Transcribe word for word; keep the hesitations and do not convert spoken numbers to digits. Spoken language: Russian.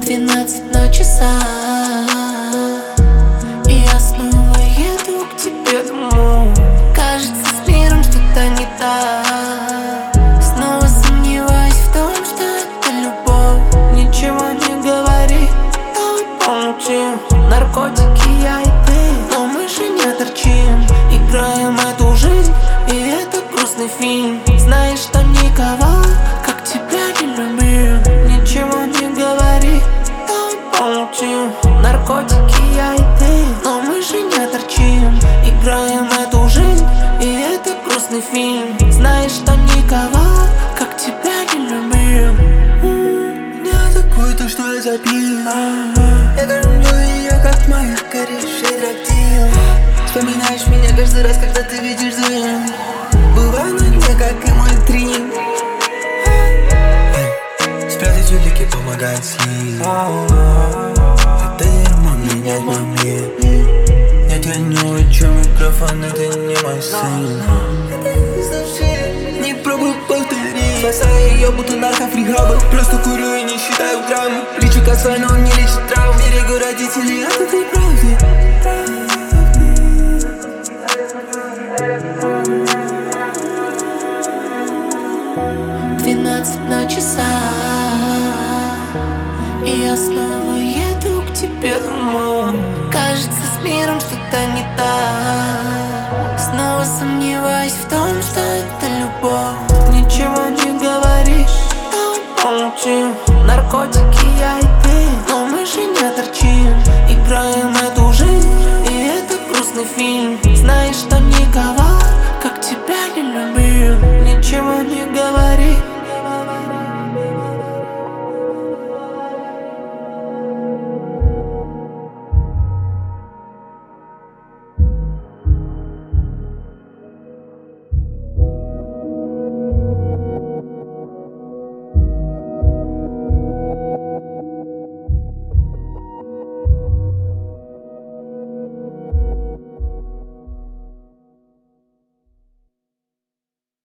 Двенадцать на часах, и я снова еду к тебе домой. Кажется, с миром что-то не так. Снова сомневаюсь в том, что это любовь. Ничего не говори, давай помолчим. Наркотики, я и ты, но мы же не торчим. Играем эту жизнь, и это грустный фильм. Знаешь, что никого, как тебя, не любил. Ничего не говори, давай помолчим. Наркотики, я и ты, но мы же не торчим. Играем эту жизнь, и это грустный фильм. Знаешь, что никого, как тебя, не любил. Я такой, то что я запил. Я кормлю ее, как моих горевший реактив. Вспоминаешь меня каждый раз, когда ты видишь дым. Бывай на дне, как и мой трин. Спрятать улики помогает слив. Это ермо менять мой мир. Нет, я не учу микрофон, это не мой сын. Не пробуй повторить. Спасаю ее, будто наркофрихабы. Просто курю и не считаю граммы. Лечу косой, но он не лечит травм. Берегу родителей от этой правды. Двенадцать на часах, и я снова еду к тебе домой. Кажется, с миром что-то не так. Снова сомневаюсь в том, что это любовь. Ничего не говоришь, давай помолчим. Наркотики, я и